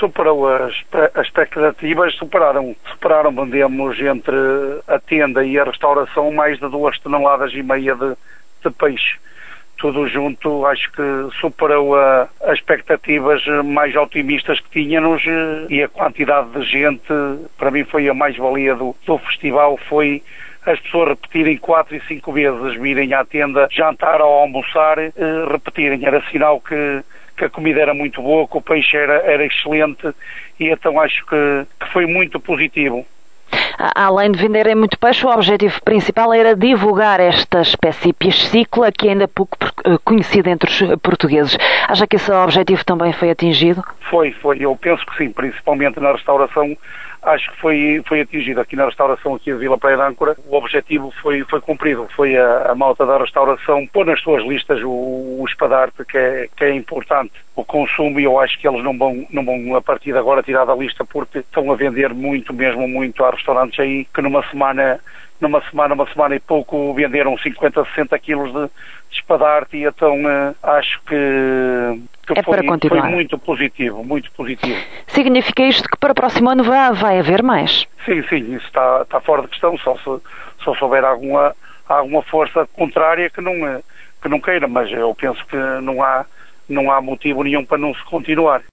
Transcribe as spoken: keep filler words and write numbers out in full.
superou as, as expectativas, superaram, superaram, vendemos entre a tenda e a restauração mais de duas toneladas e meia de, de peixe. Tudo junto, acho que superou a, as expectativas mais otimistas que tínhamos, e a quantidade de gente, para mim foi a mais-valia do, do festival, foi as pessoas repetirem quatro e cinco vezes, virem à tenda, jantar ou almoçar, eh, repetirem. Era sinal que, que a comida era muito boa, que o peixe era, era excelente, e então acho que, que foi muito positivo. Além de venderem muito peixe, o objetivo principal era divulgar esta espécie piscícola, que é ainda pouco conhecida entre os portugueses. Acha que esse objetivo também foi atingido? Foi, foi. Eu penso que sim, principalmente na restauração. Acho que foi, foi atingido aqui na restauração aqui de Vila Praia de Âncora. O objetivo foi, foi cumprido. Foi a, a malta da restauração pôr nas suas listas o, o espadarte, que é, que é importante. O consumo, e eu acho que eles não vão, não vão a partir de agora tirar da lista, porque estão a vender muito, mesmo muito. Há restaurantes aí que numa semana, numa semana, uma semana e pouco venderam cinquenta, sessenta quilos de, de espadarte, e então uh, acho que, que é foi, para continuar. Foi muito positivo, muito positivo. Significa isto que para o próximo ano vai, vai haver mais? Sim, sim, isso está, está fora de questão, só se, só se houver alguma, alguma força contrária que não, que não queira, mas eu penso que não há, não há motivo nenhum para não se continuar.